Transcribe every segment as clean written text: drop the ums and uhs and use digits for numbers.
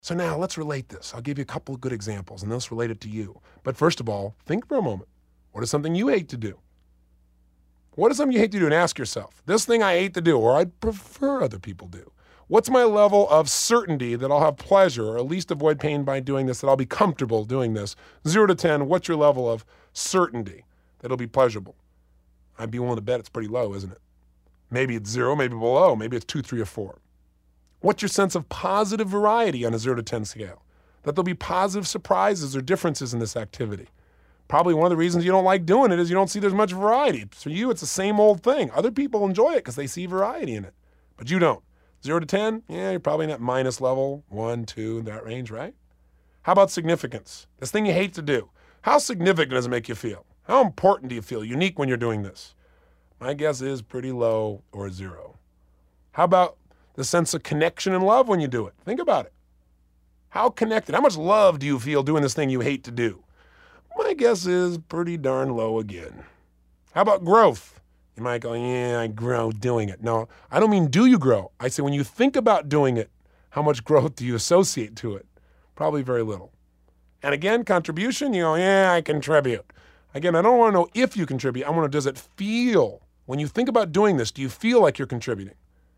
So now let's relate this. I'll give you a couple of good examples and let's relate it to you. But first of all, think for a moment. What is something you hate to do? What is something you hate to do? And ask yourself, this thing I hate to do or I'd prefer other people do. What's my level of certainty that I'll have pleasure or at least avoid pain by doing this, that I'll be comfortable doing this? 0 to 10, what's your level of certainty that it'll be pleasurable? I'd be willing to bet it's pretty low, isn't it? Maybe it's 0, maybe below, maybe it's 2, 3, or 4. What's your sense of positive variety on a 0 to 10 scale? That there'll be positive surprises or differences in this activity. Probably one of the reasons you don't like doing it is you don't see there's much variety. For you, it's the same old thing. Other people enjoy it because they see variety in it, but you don't. 0 to 10, yeah, you're probably in that minus level, 1, 2, in that range, right? How about significance? This thing you hate to do. How significant does it make you feel? How important do you feel unique when you're doing this? My guess is pretty low or 0. How about the sense of connection and love when you do it? Think about it. How connected? How much love do you feel doing this thing you hate to do? My guess is pretty darn low again. How about growth? You might go, yeah, I grow doing it. No, I don't mean do you grow. I say when you think about doing it, how much growth do you associate to it? Probably very little. And again, contribution, you go, yeah, I contribute. Again, I don't want to know if you contribute. I want to know, does it feel? When you think about doing this, do you feel like you're contributing?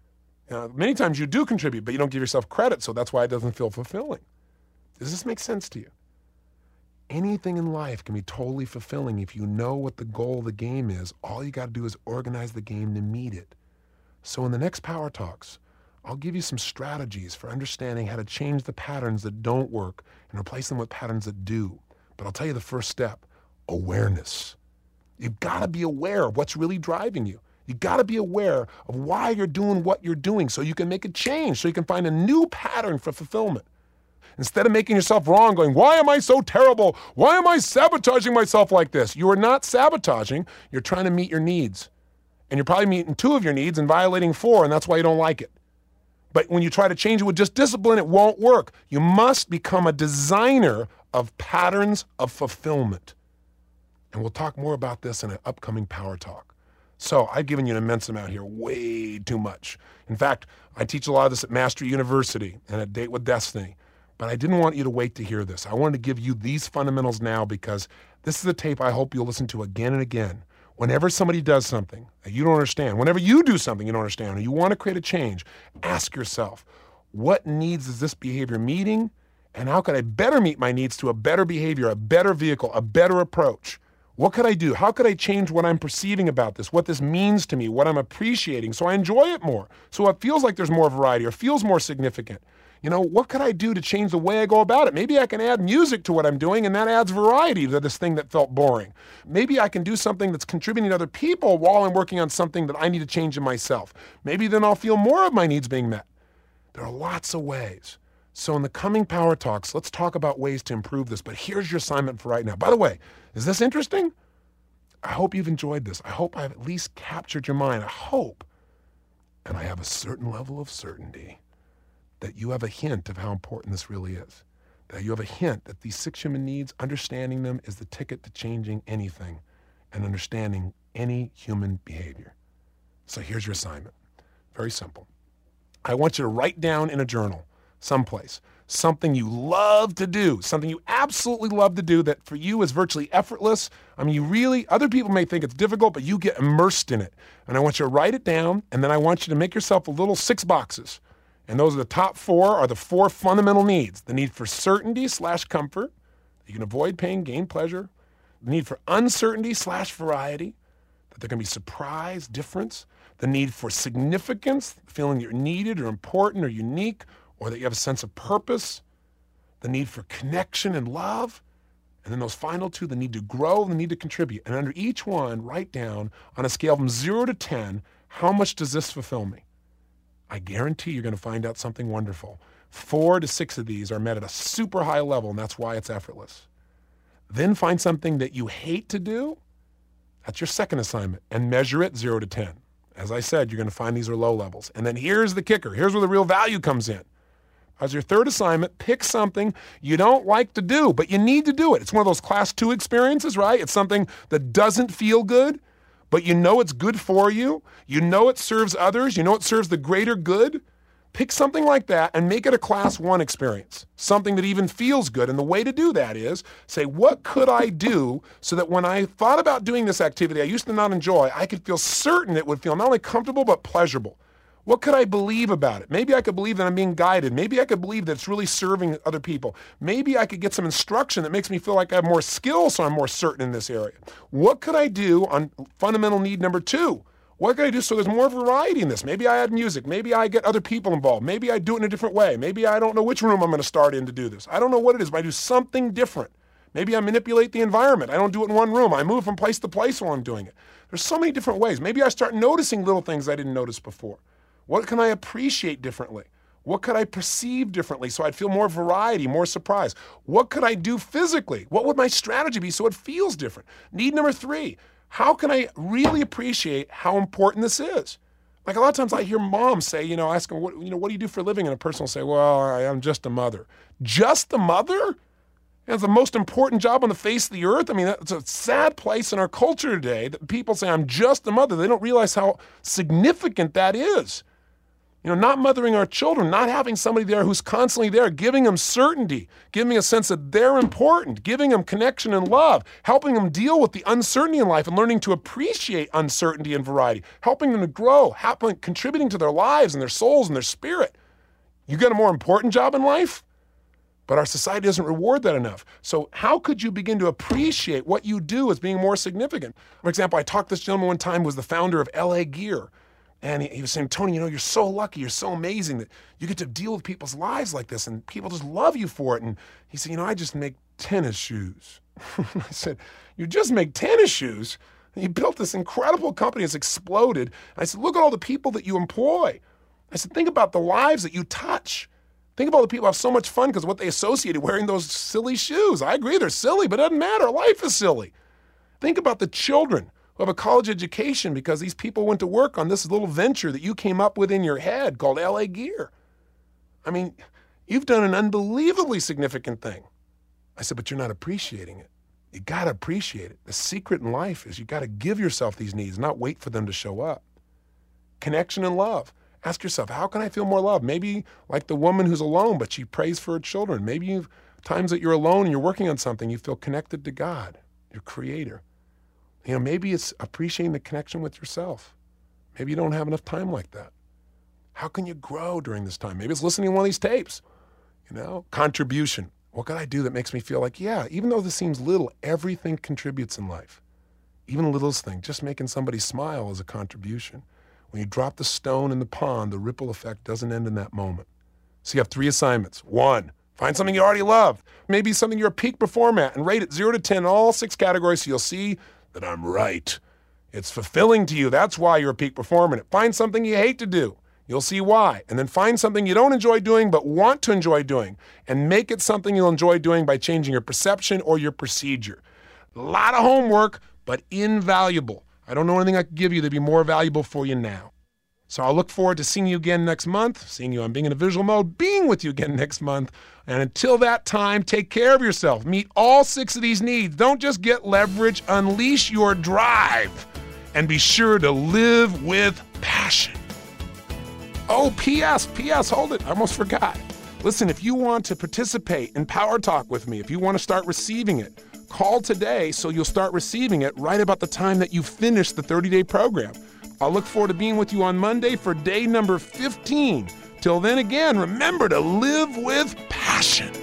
Many times you do contribute, but you don't give yourself credit, so that's why it doesn't feel fulfilling. Does this make sense to you? Anything in life can be totally fulfilling if you know what the goal of the game is. All you got to do is organize the game to meet it. So in the next Power Talks, I'll give you some strategies for understanding how to change the patterns that don't work and replace them with patterns that do. But I'll tell you the first step, awareness. You've got to be aware of what's really driving you. You got to be aware of why you're doing what you're doing so you can make a change, so you can find a new pattern for fulfillment. Instead of making yourself wrong, going, why am I so terrible? Why am I sabotaging myself like this? You are not sabotaging. You're trying to meet your needs. And you're probably meeting 2 of your needs and violating 4, and that's why you don't like it. But when you try to change it with just discipline, it won't work. You must become a designer of patterns of fulfillment. And we'll talk more about this in an upcoming Power Talk. So I've given you an immense amount here, way too much. In fact, I teach a lot of this at Mastery University and at Date with Destiny. But I didn't want you to wait to hear this. I wanted to give you these fundamentals now because this is a tape I hope you'll listen to again and again. Whenever somebody does something that you don't understand, whenever you do something you don't understand, and you want to create a change, ask yourself, what needs is this behavior meeting? And how could I better meet my needs to a better behavior, a better vehicle, a better approach? What could I do? How could I change what I'm perceiving about this, what this means to me, what I'm appreciating so I enjoy it more, so it feels like there's more variety or feels more significant? What could I do to change the way I go about it? Maybe I can add music to what I'm doing and that adds variety to this thing that felt boring. Maybe I can do something that's contributing to other people while I'm working on something that I need to change in myself. Maybe then I'll feel more of my needs being met. There are lots of ways. So in the coming Power Talks, let's talk about ways to improve this. But here's your assignment for right now. By the way, is this interesting? I hope you've enjoyed this. I hope I've at least captured your mind. I hope. And I have a certain level of certainty that you have a hint of how important this really is. That you have a hint that these 6 human needs, understanding them is the ticket to changing anything and understanding any human behavior. So here's your assignment. Very simple. I want you to write down in a journal, someplace, something you love to do, something you absolutely love to do that for you is virtually effortless. I mean, other people may think it's difficult, but you get immersed in it. And I want you to write it down, and then I want you to make yourself a little 6 boxes. And those are the top 4 are the 4 fundamental needs. The need for certainty/comfort. You can avoid pain, gain pleasure. The need for uncertainty/variety. That there can be surprise, difference. The need for significance, feeling you're needed or important or unique, or that you have a sense of purpose. The need for connection and love. And then those final 2, the need to grow and the need to contribute. And under each one, write down on a scale from 0 to 10, how much does this fulfill me? I guarantee you're going to find out something wonderful. 4 to 6 of these are met at a super high level, and that's why it's effortless. Then find something that you hate to do. That's your second assignment, and measure it 0 to 10. As I said, you're going to find these are low levels. And then here's the kicker. Here's where the real value comes in. As your third assignment, pick something you don't like to do, but you need to do it. It's one of those class 2 experiences, right? It's something that doesn't feel good, but you know it's good for you. You know it serves others. You know it serves the greater good. Pick something like that and make it a class 1 experience, something that even feels good. And the way to do that is say, what could I do so that when I thought about doing this activity I used to not enjoy, I could feel certain it would feel not only comfortable but pleasurable. What could I believe about it? Maybe I could believe that I'm being guided. Maybe I could believe that it's really serving other people. Maybe I could get some instruction that makes me feel like I have more skills so I'm more certain in this area. What could I do on fundamental need number 2? What can I do so there's more variety in this? Maybe I add music. Maybe I get other people involved. Maybe I do it in a different way. Maybe I don't know which room I'm going to start in to do this. I don't know what it is, but I do something different. Maybe I manipulate the environment. I don't do it in one room. I move from place to place while I'm doing it. There's so many different ways. Maybe I start noticing little things I didn't notice before. What can I appreciate differently? What could I perceive differently so I'd feel more variety, more surprise? What could I do physically? What would my strategy be so it feels different? Need number 3. How can I really appreciate how important this is? Like a lot of times I hear moms say, ask them, what do you do for a living? And a person will say, well, I'm just a mother. Just a mother? That's the most important job on the face of the earth? I mean, it's a sad place in our culture today that people say, I'm just a mother. They don't realize how significant that is. Not mothering our children, not having somebody there who's constantly there, giving them certainty, giving a sense that they're important, giving them connection and love, helping them deal with the uncertainty in life and learning to appreciate uncertainty and variety, helping them to grow, contributing to their lives and their souls and their spirit. You got a more important job in life? But our society doesn't reward that enough. So how could you begin to appreciate what you do as being more significant? For example, I talked to this gentleman one time who was the founder of LA Gear. And he was saying, Tony, you're so lucky, you're so amazing that you get to deal with people's lives like this and people just love you for it. And he said, I just make tennis shoes. I said, you just make tennis shoes? And he built this incredible company that's exploded. And I said, look at all the people that you employ. I said, think about the lives that you touch. Think of all the people who have so much fun because of what they associated wearing those silly shoes. I agree, they're silly, but it doesn't matter. Life is silly. Think about the children who have a college education because these people went to work on this little venture that you came up with in your head called LA Gear. I mean, you've done an unbelievably significant thing. I said, but you're not appreciating it. You got to appreciate it. The secret in life is you got to give yourself these needs, not wait for them to show up. Connection and love. Ask yourself, how can I feel more love? Maybe like the woman who's alone, but she prays for her children. Maybe you've times that you're alone and you're working on something, you feel connected to God, your creator. Maybe it's appreciating the connection with yourself. Maybe you don't have enough time like that. How can you grow during this time? Maybe it's listening to one of these tapes. Contribution. What can I do that makes me feel like, yeah, even though this seems little, everything contributes in life. Even the littlest thing, just making somebody smile is a contribution. When you drop the stone in the pond, the ripple effect doesn't end in that moment. So you have 3 assignments. 1, find something you already love. Maybe something you're a peak performer at and rate it 0 to 10 in all 6 categories so you'll see that I'm right. It's fulfilling to you. That's why you're a peak performer. Find something you hate to do. You'll see why. And then find something you don't enjoy doing but want to enjoy doing and make it something you'll enjoy doing by changing your perception or your procedure. A lot of homework, but invaluable. I don't know anything I could give you that'd be more valuable for you now. So I'll look forward to seeing you again next month, seeing you on Being in a Visual Mode, being with you again next month. And until that time, take care of yourself. Meet all 6 of these needs. Don't just get leverage. Unleash your drive. And be sure to live with passion. Oh, P.S., hold it. I almost forgot. Listen, if you want to participate in Power Talk with me, if you want to start receiving it, call today so you'll start receiving it right about the time that you finish the 30-day program. I'll look forward to being with you on Monday for day number 15. Till then, again, remember to live with passion.